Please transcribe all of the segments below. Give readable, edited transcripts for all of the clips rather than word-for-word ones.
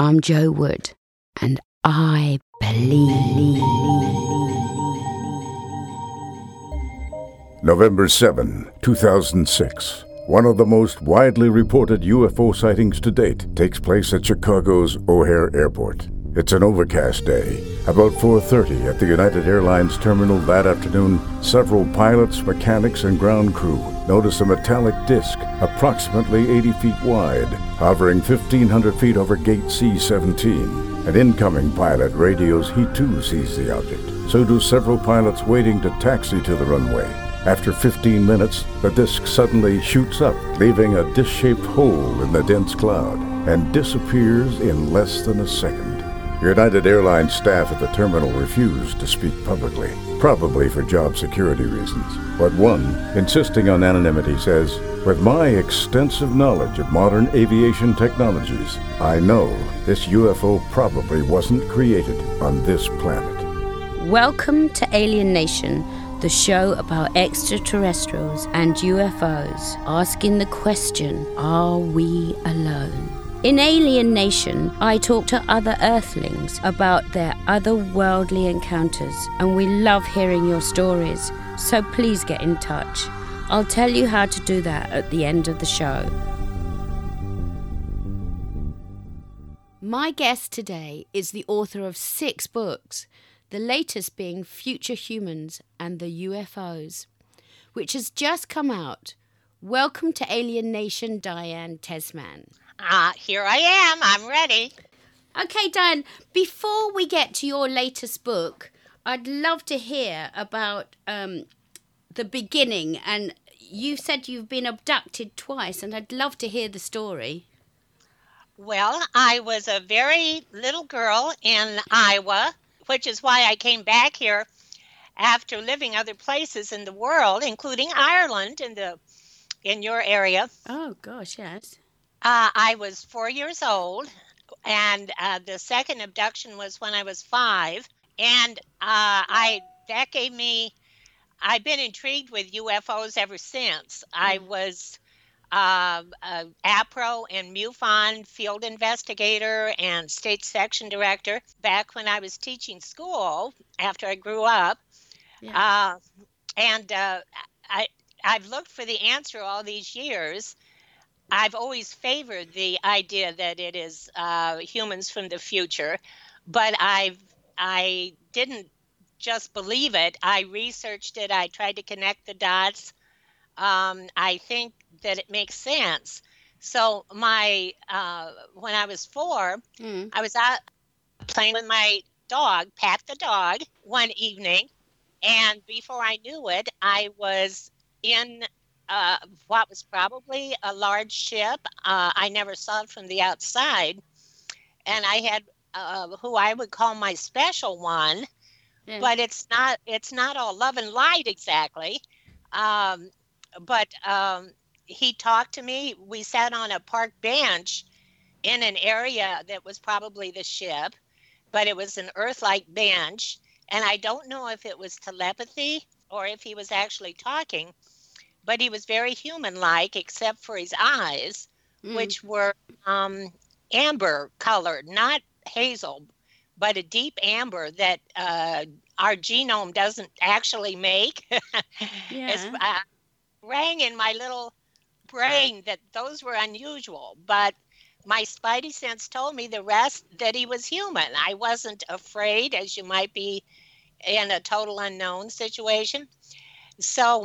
I'm Jo Wood, and I believe. November 7, 2006. One of the most widely reported UFO sightings to date takes place at Chicago's O'Hare Airport. It's an overcast day. About 4:30 at the United Airlines terminal that afternoon, several pilots, mechanics, and ground crew notice a metallic disc approximately 80 feet wide, hovering 1,500 feet over gate C-17. An incoming pilot radios he too sees the object. So do several pilots waiting to taxi to the runway. After 15 minutes, the disc suddenly shoots up, leaving a disc-shaped hole in the dense cloud, and disappears in less than a second. United Airlines staff at the terminal refused to speak publicly, probably for job security reasons. But one, insisting on anonymity, says, "With my extensive knowledge of modern aviation technologies, I know this UFO probably wasn't created on this planet." Welcome to Alien Nation, the show about extraterrestrials and UFOs, asking the question, are we alone? In Alien Nation, I talk to other Earthlings about their otherworldly encounters, and we love hearing your stories, so please get in touch. I'll tell you how to do that at the end of the show. My guest today is the author of 6 books, the latest being Future Humans and the UFOs, which has just come out. Welcome to Alien Nation, Diane Tesman. Here I am. I'm ready. Okay, Diane, before we get to your latest book, I'd love to hear about the beginning. And you said you've been abducted twice, and I'd love to hear the story. Well, I was a very little girl in Iowa, which is why I came back here after living other places in the world, including Ireland in your area. Oh, gosh, yes. I was 4 years old, and the second abduction was when I was 5. And I've been intrigued with UFOs ever since. I was APRO and MUFON field investigator and state section director back when I was teaching school after I grew up. Yeah. I've looked for the answer all these years. I've always favored the idea that it is humans from the future, but I didn't just believe it. I researched it. I tried to connect the dots. I think that it makes sense. So when I was 4, I was out playing with my dog, Pat the dog, one evening, and before I knew it, I was in what was probably a large ship. I never saw it from the outside. And I had who I would call my special one, but it's not all love and light exactly. But he talked to me. We sat on a park bench in an area that was probably the ship, but it was an Earth-like bench. And I don't know if it was telepathy or if he was actually talking, but he was very human-like except for his eyes, which were amber colored, not hazel, but a deep amber that our genome doesn't actually make. It rang in my little brain that those were unusual, but my spidey sense told me the rest that he was human. I wasn't afraid, as you might be in a total unknown situation. So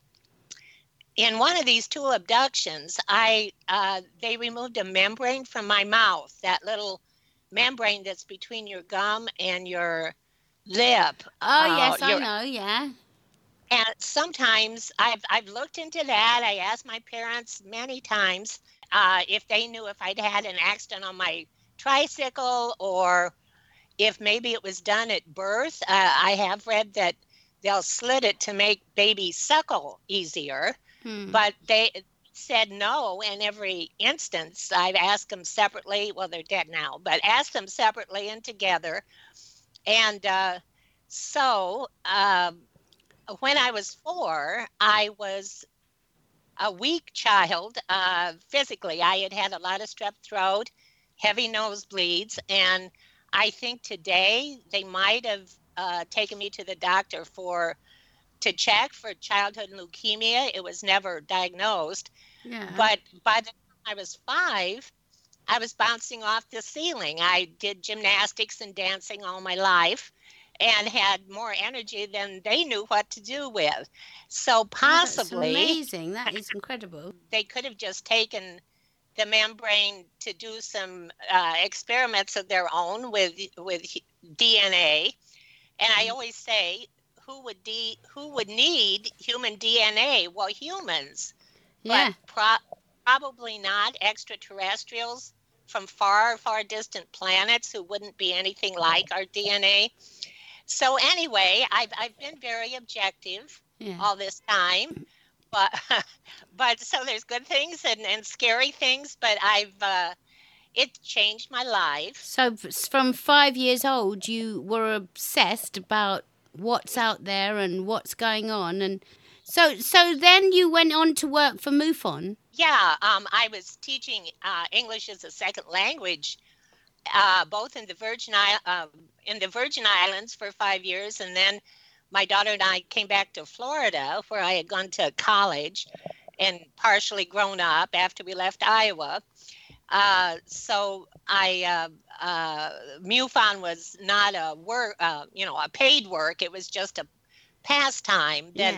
in one of these 2 abductions, they removed a membrane from my mouth, that little membrane that's between your gum and your lip. Oh, yes, I know, yeah. And sometimes I've looked into that. I asked my parents many times if they knew if I'd had an accident on my tricycle or if maybe it was done at birth. I have read that they'll slit it to make baby suckle easier. But they said no in every instance. I've asked them separately. Well, they're dead now, but asked them separately and together. And so when I was 4, I was a weak child physically. I had had a lot of strep throat. heavy nosebleeds, and I think today they might have taken me to the doctor to check for childhood leukemia. It was never diagnosed, Yeah. but by the time I was 5, I was bouncing off the ceiling. I did gymnastics and dancing all my life and had more energy than they knew what to do with. So Oh, that's possibly amazing. That is incredible. they could have just taken the membrane to do some experiments of their own with DNA. And I always say, who would need human DNA? Well, humans, Yeah. but probably not extraterrestrials from far, far distant planets who wouldn't be anything like our DNA. So anyway, I've been very objective Yeah. all this time, but but so there's good things and scary things, but it changed my life. So from 5 years old, you were obsessed about what's out there and what's going on, and so then you went on to work for MUFON. Yeah, I was teaching English as a second language, both in the Virgin Islands for 5 years, and then my daughter and I came back to Florida, where I had gone to college and partially grown up after we left Iowa. So MUFON was not a work, a paid work. It was just a pastime that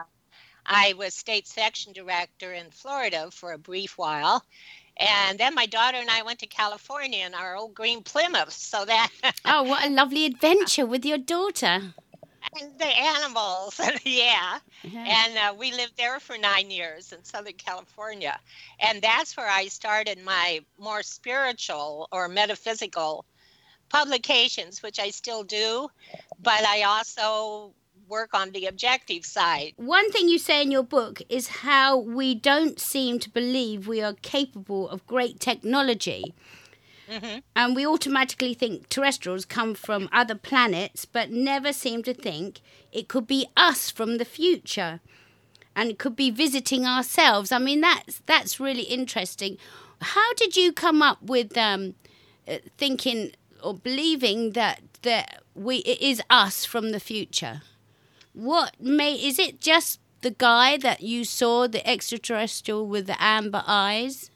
I was state section director in Florida for a brief while. And then my daughter and I went to California in our old green Plymouth. So that Oh, what a lovely adventure with your daughter. and the animals, yeah. And we lived there for 9 years in Southern California. And that's where I started my more spiritual or metaphysical publications, which I still do. But I also work on the objective side. One thing you say in your book is how we don't seem to believe we are capable of great technology. Mm-hmm. And we automatically think terrestrials come from other planets, but never seem to think it could be us from the future. And it could be visiting ourselves. I mean, that's really interesting. How did you come up with thinking or believing that it is us from the future? Is it just the guy that you saw, the extraterrestrial with the amber eyes?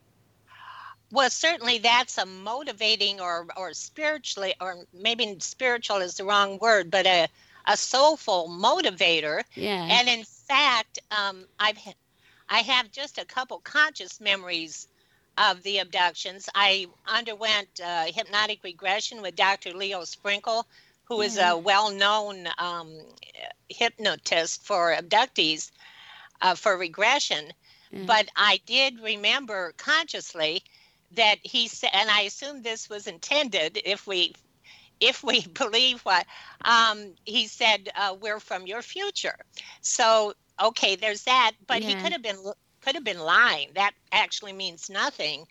Well, certainly that's a motivating or spiritually, or maybe spiritual is the wrong word, but a soulful motivator. Yeah. And in fact, I have just a couple conscious memories of the abductions. I underwent hypnotic regression with Dr. Leo Sprinkle, who is a well-known hypnotist for abductees for regression. But I did remember consciously that he said, and I assume this was intended if we believe what he said, we're from your future. So okay, there's that. But he could have been lying. That actually means nothing.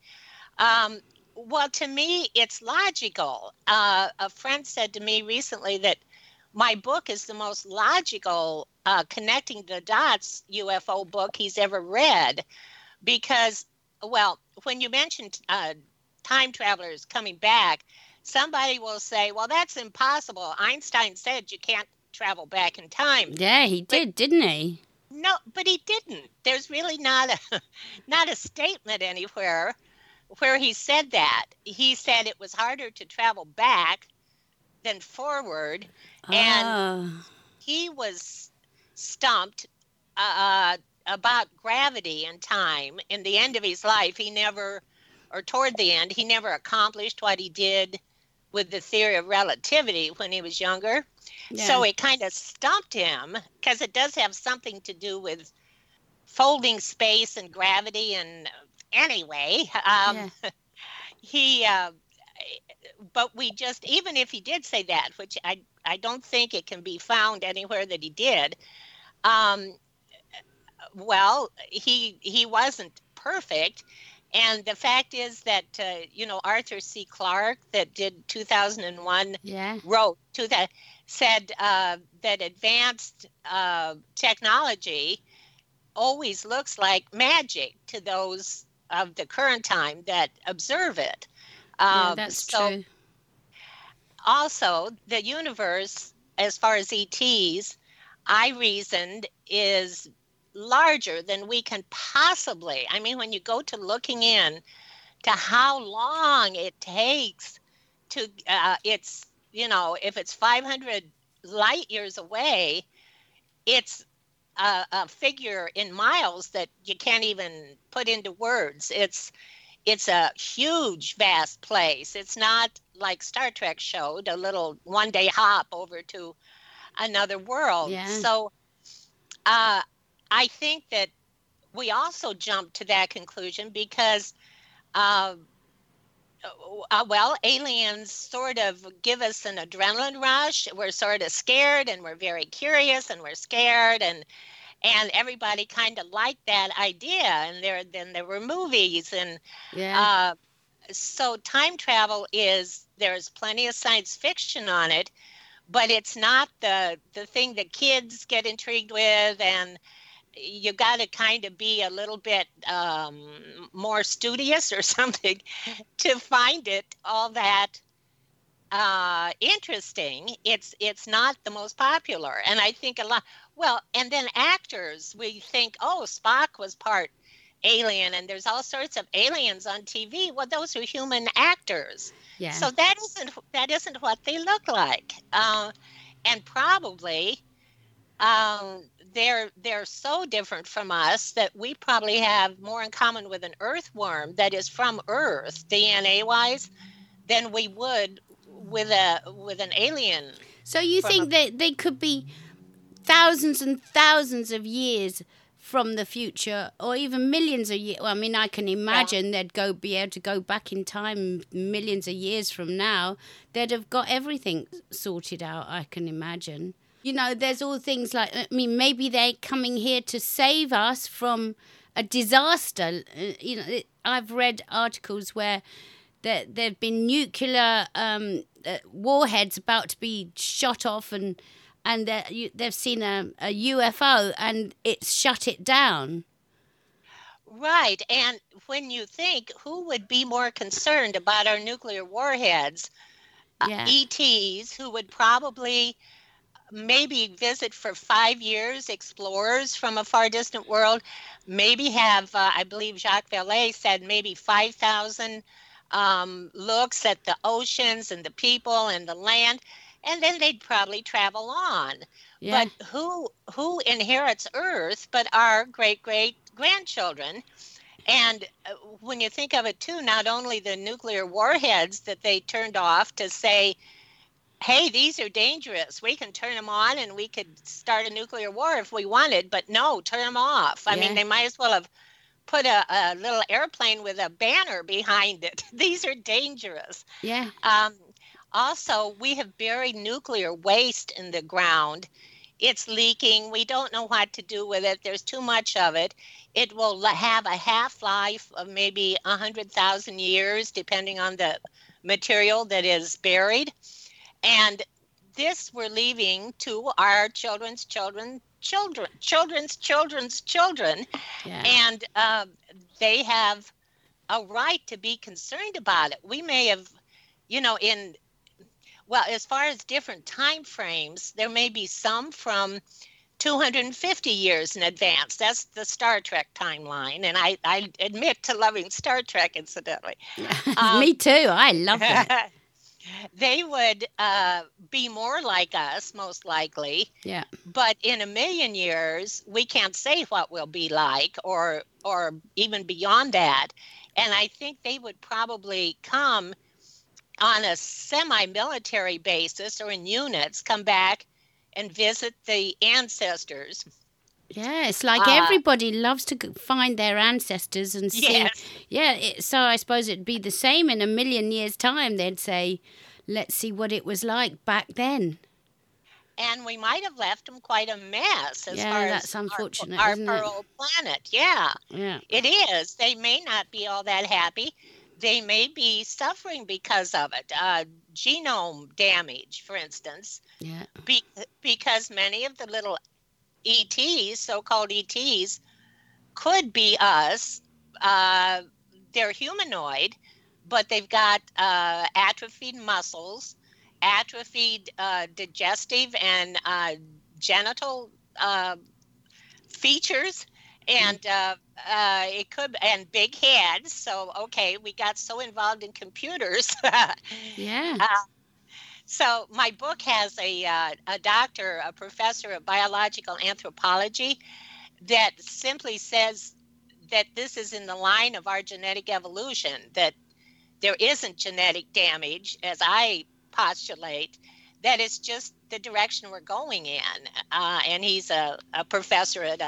Well, to me, it's logical. A friend said to me recently that my book is the most logical connecting the dots UFO book he's ever read, because, well, when you mentioned time travelers coming back, somebody will say, well, that's impossible. Einstein said you can't travel back in time. Yeah, he did, didn't he? No, but he didn't. There's really not a statement anywhere where he said that. He said it was harder to travel back than forward, and he was stumped about gravity and time. In the end of his life, toward the end, he never accomplished what he did with the theory of relativity when he was younger. Yeah. So it kind of stumped him, because it does have something to do with folding space and gravity. And anyway, but we just, even if he did say that, which I don't think it can be found anywhere that he did, well, he wasn't perfect. And the fact is that, Arthur C. Clarke, that did 2001, wrote to that, said that advanced technology always looks like magic to those of the current time that observe it. Yeah, that's So true. also the universe, as far as ETs, I reasoned is larger than we can possibly. I mean, when you go to looking in to how long it takes to, it's, if it's 500 light years away, it's a figure in miles that you can't even put into words. It's a huge, vast place. It's not like Star Trek showed a little one-day hop over to another world. Yeah. So uh, I think that we also jumped to that conclusion because, uh, well, aliens sort of give us an adrenaline rush. We're sort of scared, and we're very curious, and we're scared, and everybody kind of liked that idea. And there were movies, and Yeah. uh, so time travel there's plenty of science fiction on it, but it's not the thing that kids get intrigued with, and you got to kind of be a little bit more studious or something to find it all that interesting. It's not the most popular, and I think a lot. Well, and then actors, we think, oh, Spock was part alien, and there's all sorts of aliens on TV. Well, those are human actors, Yeah. so that isn't what they look like, and probably they're so different from us that we probably have more in common with an earthworm that is from Earth, DNA wise, than we would with an alien So you from a. think that they could be thousands and thousands of years from the future, or even millions of years? Well, I mean, I can imagine they'd be able to go back in time millions of years from now. They'd have got everything sorted out, I can imagine. There's all things like, I mean, maybe they're coming here to save us from a disaster. I've read articles where there've been nuclear warheads about to be shot off, and they've seen a UFO and it's shut it down. Right. And when you think who would be more concerned about our nuclear warheads, Yeah. ETs, who would probably maybe visit for 5 years, explorers from a far distant world, maybe have, I believe Jacques Vallée said, maybe 5,000 looks at the oceans and the people and the land, and then they'd probably travel on. Yeah. But who inherits Earth but our great grandchildren? And when you think of it too, not only the nuclear warheads that they turned off to say, hey, these are dangerous. We can turn them on and we could start a nuclear war if we wanted, but no, turn them off. I mean, they might as well have put a little airplane with a banner behind it. These are dangerous. Yeah. Also, we have buried nuclear waste in the ground. It's leaking. We don't know what to do with it. There's too much of it. It will have a half-life of maybe 100,000 years, depending on the material that is buried. And this we're leaving to our children's children's children. Yeah. And they have a right to be concerned about it. We may have, as far as different time frames, there may be some from 250 years in advance. That's the Star Trek timeline. And I admit to loving Star Trek, incidentally. Me too. I love it. They would be more like us, most likely. Yeah. But in a million years, we can't say what we'll be like, or even beyond that. And I think they would probably come on a semi-military basis or in units, come back and visit the ancestors. Yeah, it's like everybody loves to find their ancestors and see. Yes. Yeah, so I suppose it'd be the same in a million years' time. They'd say, let's see what it was like back then. And we might have left them quite a mess as far that's as unfortunate, our isn't poor it? old planet. Yeah, it is. They may not be all that happy. They may be suffering because of it. Genome damage, for instance. Yeah. Because many of the little ETs, so-called ETs, could be us. They're humanoid, but they've got atrophied muscles, atrophied digestive and genital features, and it could, and big heads. So okay, we got so involved in computers. Yeah. So my book has a doctor, a professor of biological anthropology, that simply says that this is in the line of our genetic evolution, that there isn't genetic damage, as I postulate, that it's just the direction we're going in. And he's a professor at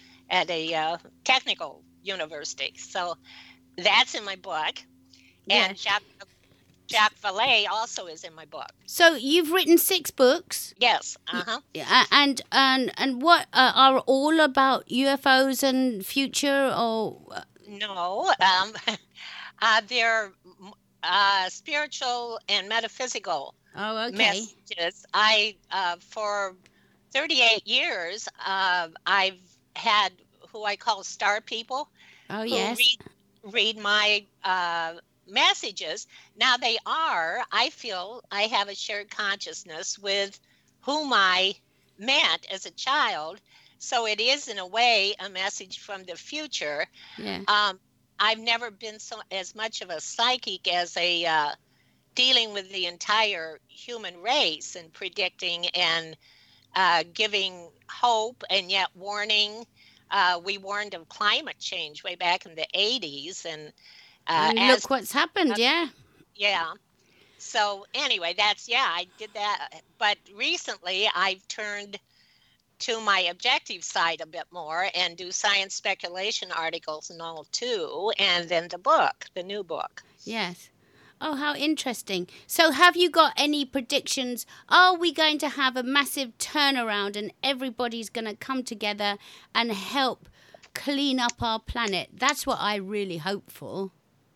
a technical university. So that's in my book. Yeah. And Jacques Vallée also is in my book. So you've written 6 books. Yes. And what are all about UFOs and future, or No, they're spiritual and metaphysical oh, okay. messages. I for 38 years, I've had who I call star people. Oh, who yes. read my messages. Now I feel I have a shared consciousness with whom I met as a child. So it is, in a way, a message from the future. Yeah. I've never been as much of a psychic as a dealing with the entire human race and predicting and giving hope and yet warning. We warned of climate change way back in the 80s, and look what's happened. Yeah. Yeah. So anyway, I did that. But recently I've turned to my objective side a bit more and do science speculation articles and all too. And then the new book. Yes. Oh, how interesting. So have you got any predictions? Are we going to have a massive turnaround and everybody's going to come together and help clean up our planet? That's what I really hope for.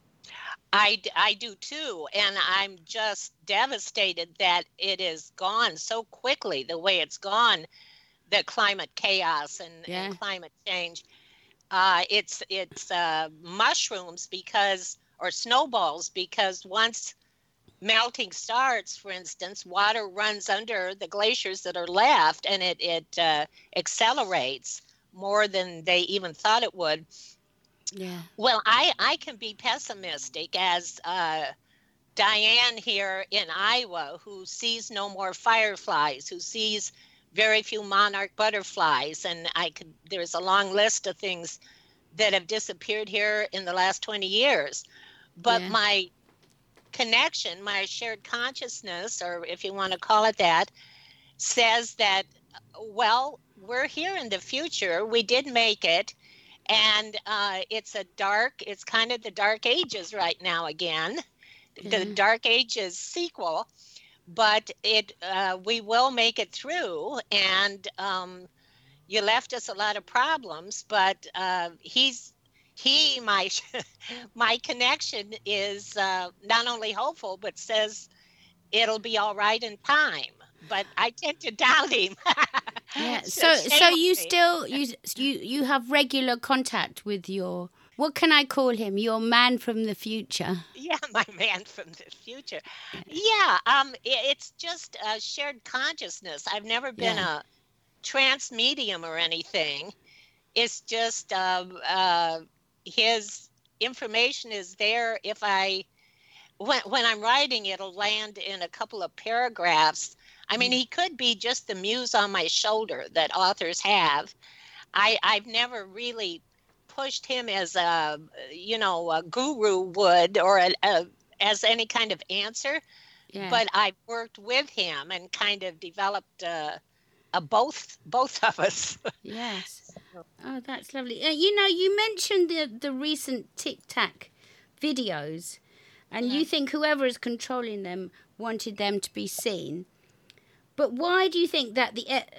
I do too, and I'm just devastated that it is gone so quickly, the way it's gone, the climate chaos and climate change. It's mushrooms or snowballs, because once melting starts, for instance, water runs under the glaciers that are left, and it accelerates more than they even thought it would. Yeah. Well, I can be pessimistic, as Diane here in Iowa, who sees no more fireflies, who sees very few monarch butterflies, and there's a long list of things that have disappeared here in the last 20 years. But my connection, my shared consciousness, or if you want to call it that, says that, well, we're here in the future. We did make it. And it's kind of the Dark Ages right now again, the Dark Ages sequel, but we will make it through. And you left us a lot of problems, but my connection is not only hopeful, but says it'll be all right in time. But I tend to doubt him. Yeah. So you still you have regular contact with your, what can I call him? Your man from the future. Yeah, my man from the future. Yeah. It's just a shared consciousness. I've never been a trance medium or anything. It's just his information is there. If when I'm writing, it'll land in a couple of paragraphs. I mean, he could be just the muse on my shoulder that authors have. I've never really pushed him as a guru would, or as any kind of answer. Yeah. But I've worked with him and kind of developed a both of us. Yes. Oh, that's lovely. You mentioned the recent Tic Tac videos, and you think whoever is controlling them wanted them to be seen. But why do you think that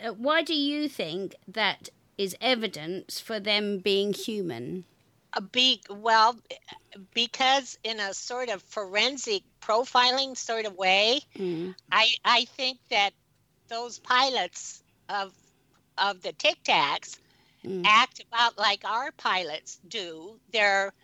is evidence for them being human? Because in a sort of forensic profiling sort of way, I think that those pilots of the Tic Tacs act about like our pilots do. They're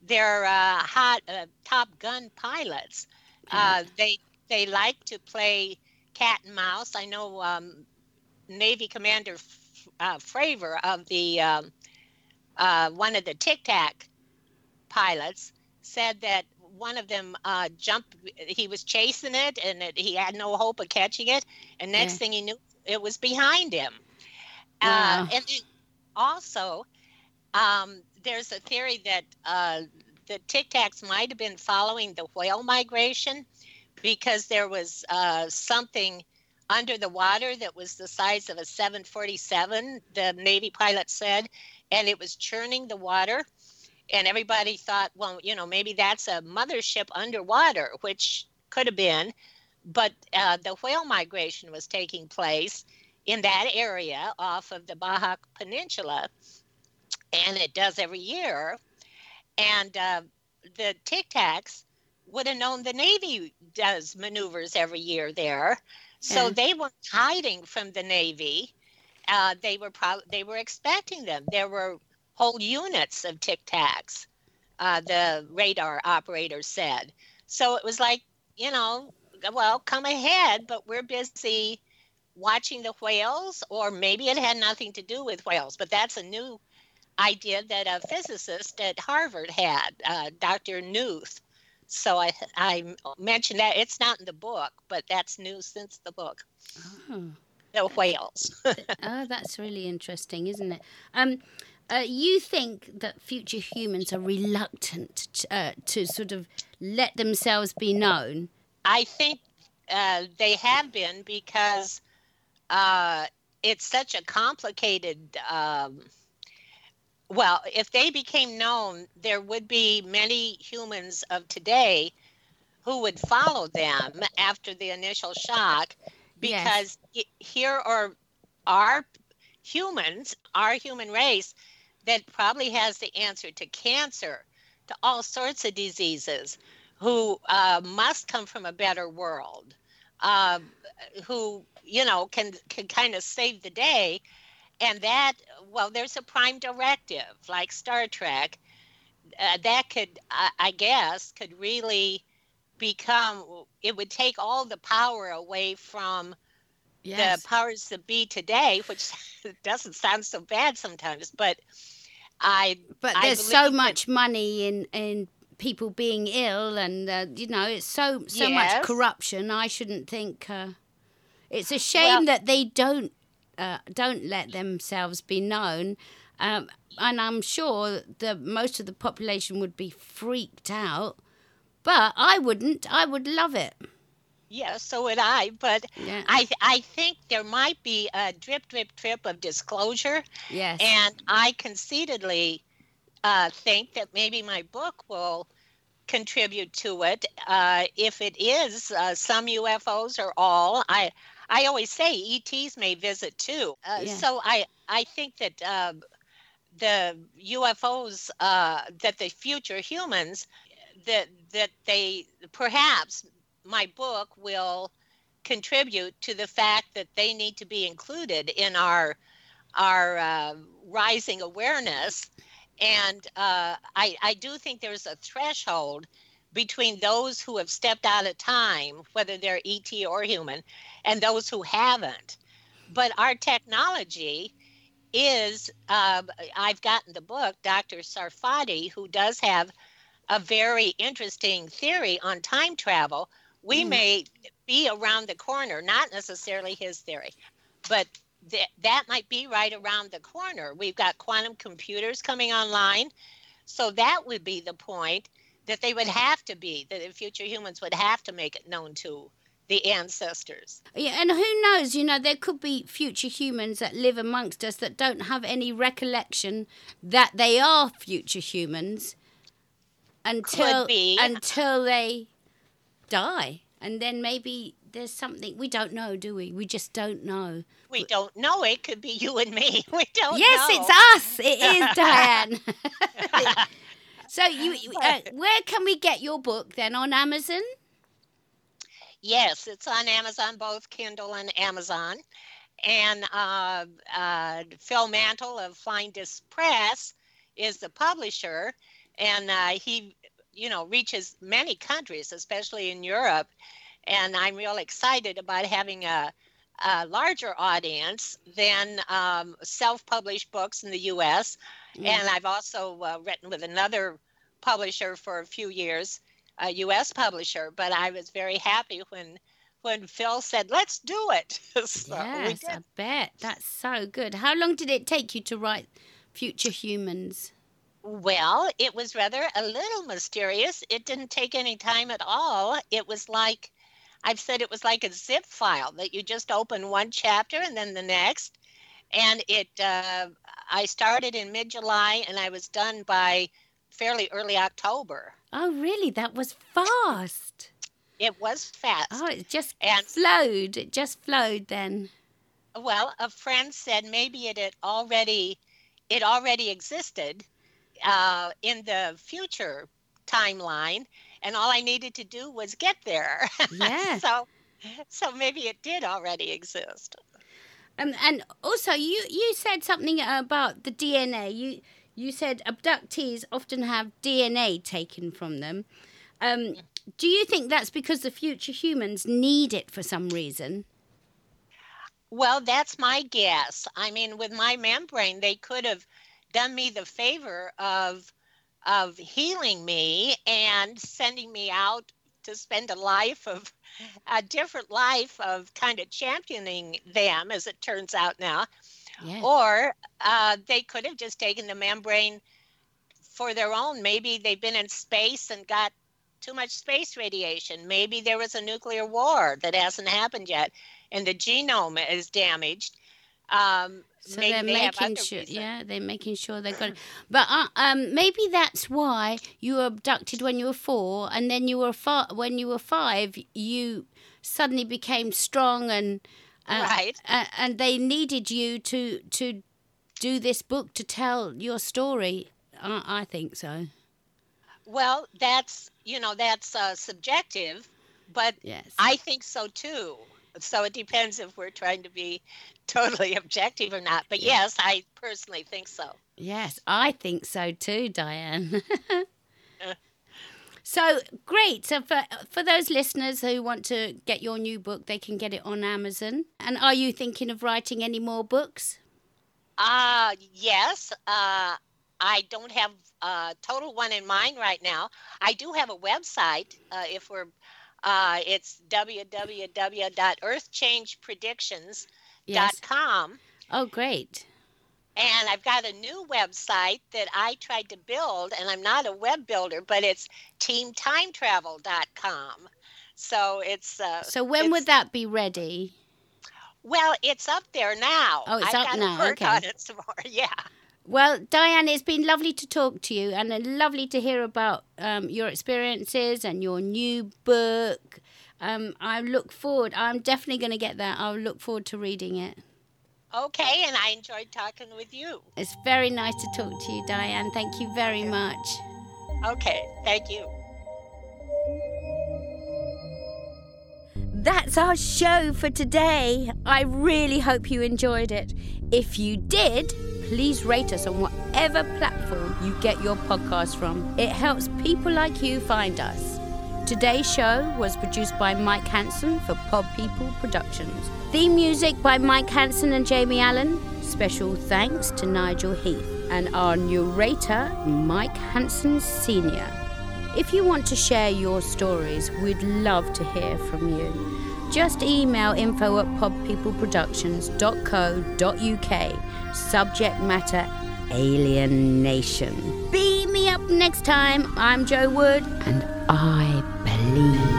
they're hot Top Gun pilots. Yeah. They like to play cat and mouse. I know Navy Commander Fravor of the one of the Tic Tac pilots said that one of them jumped. He was chasing it, and he had no hope of catching it. And next Yeah. thing he knew, it was behind him. Wow. And then also, there's a theory that the Tic Tacs might have been following the whale migration because there was something under the water that was the size of a 747, the Navy pilot said, and it was churning the water. And everybody thought, well, maybe that's a mothership underwater, which could have been. But the whale migration was taking place in that area off of the Baja Peninsula, and it does every year. And the Tic Tacs would have known the Navy does maneuvers every year there. So Yeah. they weren't hiding from the Navy. They were expecting them. There were whole units of Tic Tacs, the radar operator said. So it was like, well, come ahead, but we're busy watching the whales, or maybe it had nothing to do with whales. But that's a new idea that a physicist at Harvard had, Dr. Knuth. So I mentioned that. It's not in the book, but that's new since the book. Oh. The whales. Oh, that's really interesting, isn't it? You think that future humans are reluctant to sort of let themselves be known? I think they have been because it's such a complicated. Well, if they became known, there would be many humans of today who would follow them after the initial shock, because here are our humans, our human race, that probably has the answer to cancer, to all sorts of diseases, who must come from a better world, who can kind of save the day. And that, well, there's a prime directive like Star Trek that could, I guess, could really become, it would take all the power away from the powers that be today, which doesn't sound so bad sometimes, but there's so much money in people being ill, and it's so much corruption. I shouldn't think it's a shame that they don't let themselves be known, and I'm sure that most of the population would be freaked out, but I wouldn't. I would love it. Yeah, so would I, but Yeah. I think there might be a drip of disclosure. Yes. And I conceitedly think that maybe my book will contribute to it. If it is some UFOs or all, I always say ETs may visit too. So I think that the UFOs, that the future humans, that they perhaps my book will contribute to the fact that they need to be included in our rising awareness. And I do think there's a threshold between those who have stepped out of time, whether they're ET or human, and those who haven't. But our technology is, I've gotten the book, Dr. Sarfati, who does have a very interesting theory on time travel. We may be around the corner, not necessarily his theory, but that might be right around the corner. We've got quantum computers coming online. So that would be the point, that they would have to be, that the future humans would have to make it known to the ancestors. Yeah, and who knows, there could be future humans that live amongst us that don't have any recollection that they are future humans until they die. And then maybe there's something we don't know, do we? We just don't know. We don't know. It could be you and me. We don't know. Yes, it's us. It is, Diane. So where can we get your book then? On Amazon? Yes, it's on Amazon, both Kindle and Amazon. And Phil Mantle of Flying Disc Press is the publisher. and he, reaches many countries, especially in Europe. And I'm real excited about having a larger audience than self-published books in the U.S. And I've also written with another publisher for a few years, a U.S. publisher. But I was very happy when Phil said, let's do it. So yes, I bet. That's so good. How long did it take you to write Future Humans? Well, it was rather a little mysterious. It didn't take any time at all. It was like, I've said it was like a zip file that you just open one chapter and then the next. And I started in mid-July and I was done by fairly early October. Oh, really? That was fast. It was fast. Oh, it just flowed. It just flowed then. Well, a friend said maybe it already existed in the future timeline, and all I needed to do was get there. Yeah. So maybe it did already exist. And also, you said something about the DNA. You said abductees often have DNA taken from them. Do you think that's because the future humans need it for some reason? Well, that's my guess. I mean, with my membrane, they could have done me the favor of healing me and sending me out to spend a different life of kind of championing them, as it turns out now. Yeah. Or they could have just taken the membrane for their own. Maybe they've been in space and got too much space radiation. Maybe there was a nuclear war that hasn't happened yet, and the genome is damaged. So they're making sure. Yeah, they're making sure they got it. But maybe that's why you were abducted when you were 4, and then when you were 5, you suddenly became strong, and right. And they needed you to do this book to tell your story. I think so. Well, that's subjective, but yes. I think so too. So it depends if we're trying to be totally objective or not. But yes, I personally think so. Yes, I think so too, Diane. So great. So for those listeners who want to get your new book, they can get it on Amazon. And are you thinking of writing any more books? Yes. I don't have a total one in mind right now. I do have a website. It's www.earthchangepredictions.com. Oh, great. And I've got a new website that I tried to build, and I'm not a web builder, but it's teamtimetravel.com. So it's... so when would that be ready? Well, it's up there now. Oh, it's up now. I've got to work on it some more, yeah. Well, Diane, it's been lovely to talk to you, and lovely to hear about your experiences and your new book. I look forward. I'm definitely going to get that. I'll look forward to reading it. Okay, and I enjoyed talking with you. It's very nice to talk to you, Diane. Thank you very much. Okay, thank you. That's our show for today. I really hope you enjoyed it. If you did, please rate us on whatever platform you get your podcast from. It helps people like you find us. Today's show was produced by Mike Hansen for Pod People Productions. Theme music by Mike Hansen and Jamie Allen. Special thanks to Nigel Heath and our narrator, Mike Hansen Sr. If you want to share your stories, we'd love to hear from you. Just email info@podpeopleproductions.co.uk. Subject matter, Alien Nation. Beat me up next time. I'm Jo Wood, and I believe.